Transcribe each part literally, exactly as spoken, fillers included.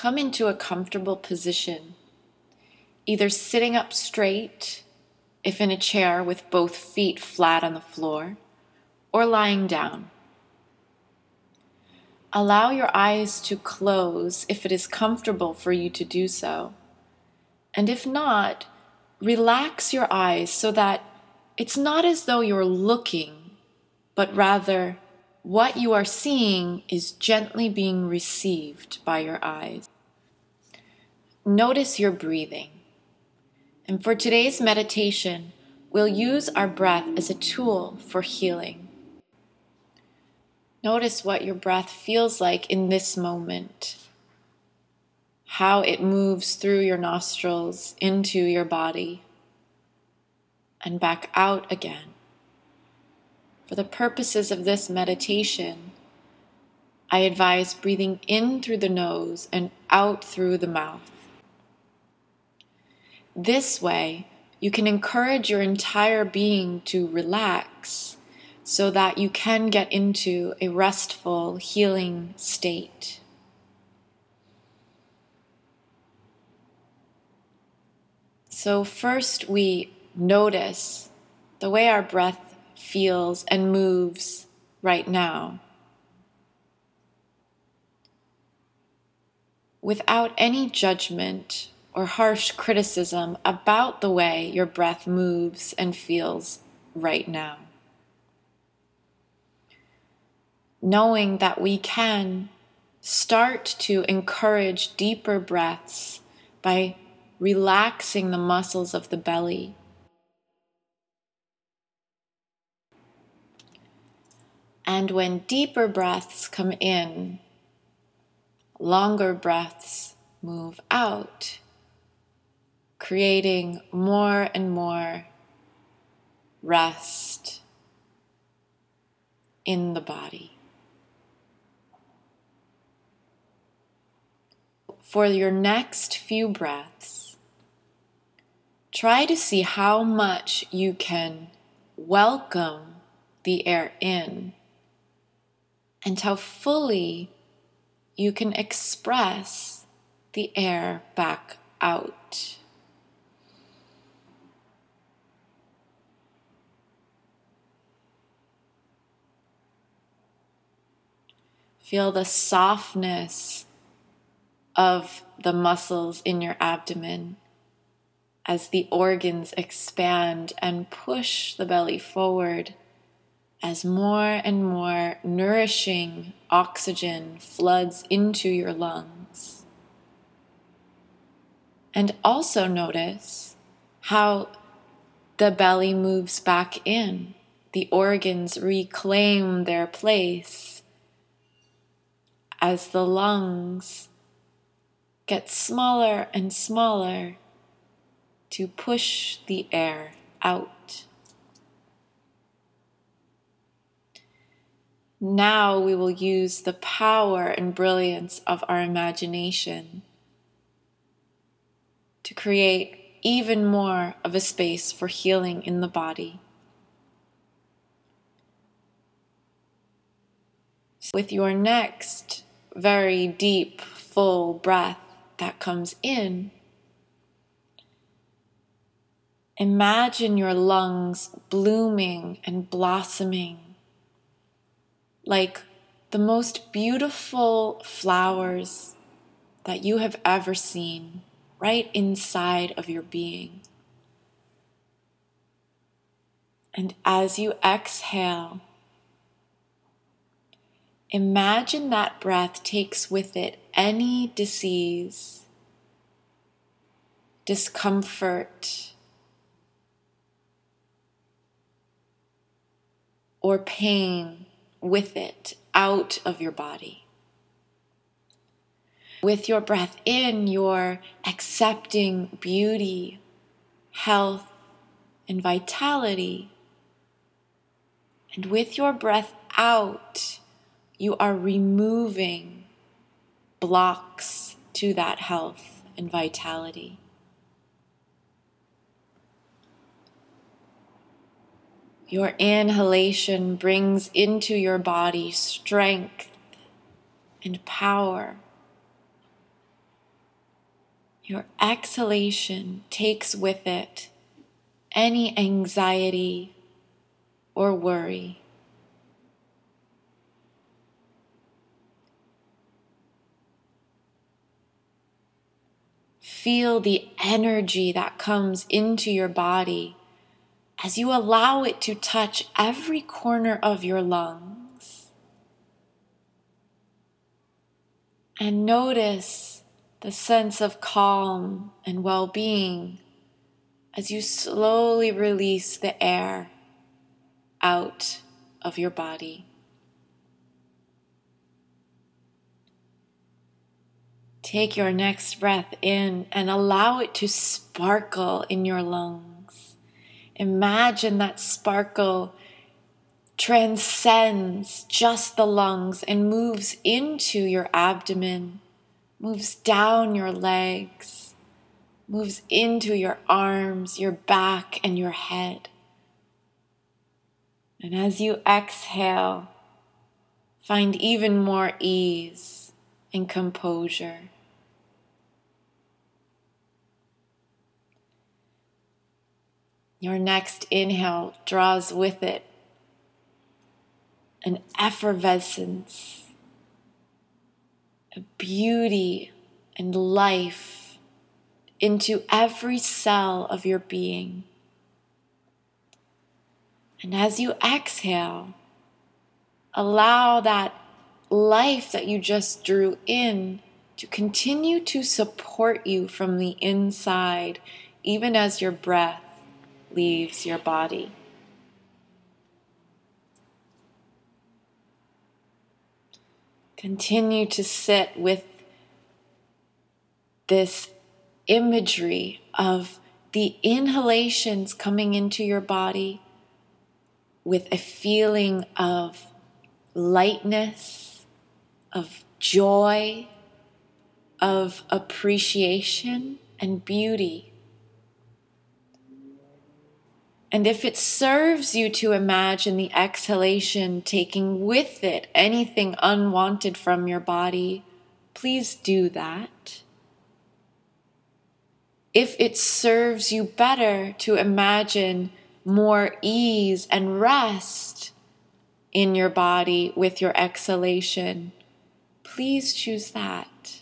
come into a comfortable position, either sitting up straight, if in a chair with both feet flat on the floor, or lying down. Allow your eyes to close if it is comfortable for you to do so. And if not, relax your eyes so that it's not as though you're looking, but rather what you are seeing is gently being received by your eyes. Notice your breathing. And for today's meditation, we'll use our breath as a tool for healing. Notice what your breath feels like in this moment, how it moves through your nostrils into your body and back out again. For the purposes of this meditation, I advise breathing in through the nose and out through the mouth. This way, you can encourage your entire being to relax so that you can get into a restful, healing state. So first we notice the way our breath feels and moves right now, without any judgment or harsh criticism about the way your breath moves and feels right now. Knowing that we can start to encourage deeper breaths by relaxing the muscles of the belly. And when deeper breaths come in, longer breaths move out, creating more and more rest in the body. For your next few breaths, try to see how much you can welcome the air in and how fully you can express the air back out. Feel the softness of the muscles in your abdomen as the organs expand and push the belly forward as more and more nourishing oxygen floods into your lungs. And also notice how the belly moves back in. The organs reclaim their place as the lungs get smaller and smaller to push the air out. Now we will use the power and brilliance of our imagination to create even more of a space for healing in the body. With your next very deep, full breath that comes in, imagine your lungs blooming and blossoming like the most beautiful flowers that you have ever seen right inside of your being. And as you exhale, imagine that breath takes with it any disease, discomfort, or pain with it out of your body. With your breath in, you're accepting beauty, health, and vitality. And with your breath out, you are removing blocks to that health and vitality. Your inhalation brings into your body strength and power. Your exhalation takes with it any anxiety or worry. Feel the energy that comes into your body as you allow it to touch every corner of your lungs. And notice the sense of calm and well-being as you slowly release the air out of your body. Take your next breath in and allow it to sparkle in your lungs. Imagine that sparkle transcends just the lungs and moves into your abdomen, moves down your legs, moves into your arms, your back, and your head. And as you exhale, find even more ease and composure. Your next inhale draws with it an effervescence, a beauty and life into every cell of your being. And as you exhale, allow that life that you just drew in to continue to support you from the inside, even as your breath leaves your body. Continue to sit with this imagery of the inhalations coming into your body with a feeling of lightness, of joy, of appreciation and beauty. And if it serves you to imagine the exhalation taking with it anything unwanted from your body, please do that. If it serves you better to imagine more ease and rest in your body with your exhalation, please choose that.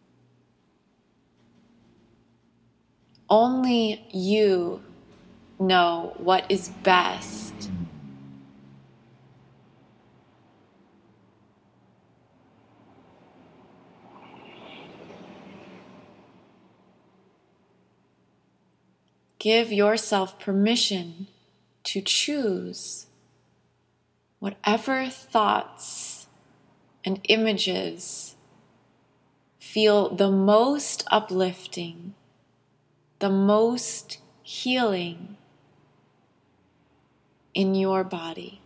Only you know what is best. Give yourself permission to choose whatever thoughts and images feel the most uplifting, the most healing in your body.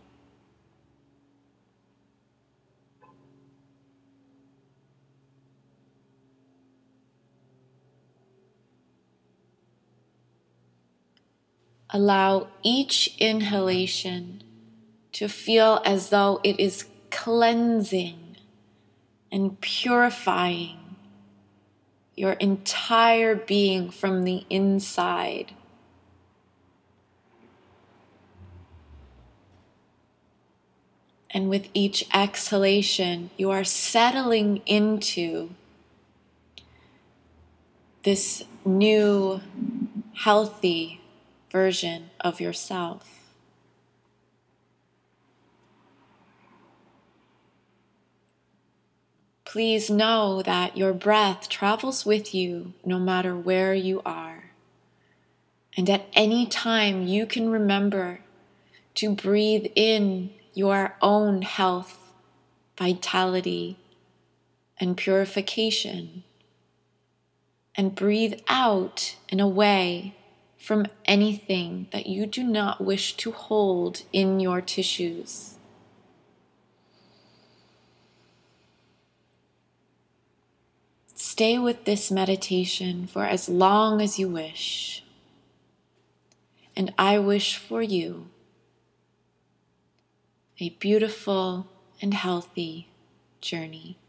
Allow each inhalation to feel as though it is cleansing and purifying your entire being from the inside. And with each exhalation, you are settling into this new, healthy version of yourself. Please know that your breath travels with you no matter where you are. And at any time, you can remember to breathe in your own health, vitality, and purification, and breathe out and away from anything that you do not wish to hold in your tissues. Stay with this meditation for as long as you wish, and I wish for you a beautiful and healthy journey.